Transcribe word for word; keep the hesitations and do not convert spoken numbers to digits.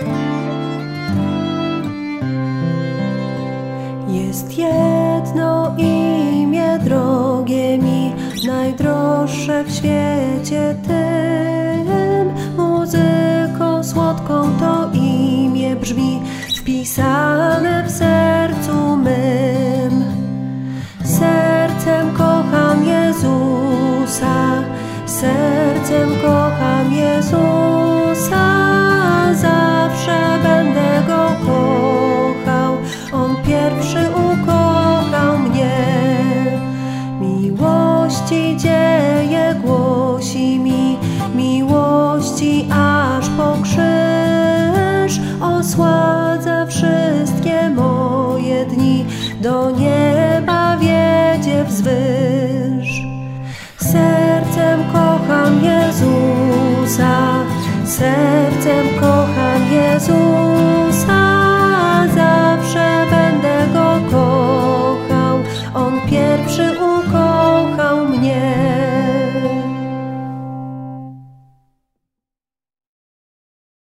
Jest jedno imię drogie mi, najdroższe w świecie tym. Muzyką słodką to imię brzmi, wpisane w sercu mym. Sercem kocham Jezusa, sercem kocham Jezusa, zawsze będę Go kochał, On pierwszy ukochał mnie. Miłości dzieje głosi mi, miłości aż po krzyż, osładza wszystkie moje dni, do nieba wiedzie wzwyż. Sercem kocham Jezusa, sercem kocham Jezusa, zawsze będę Go kochał, On pierwszy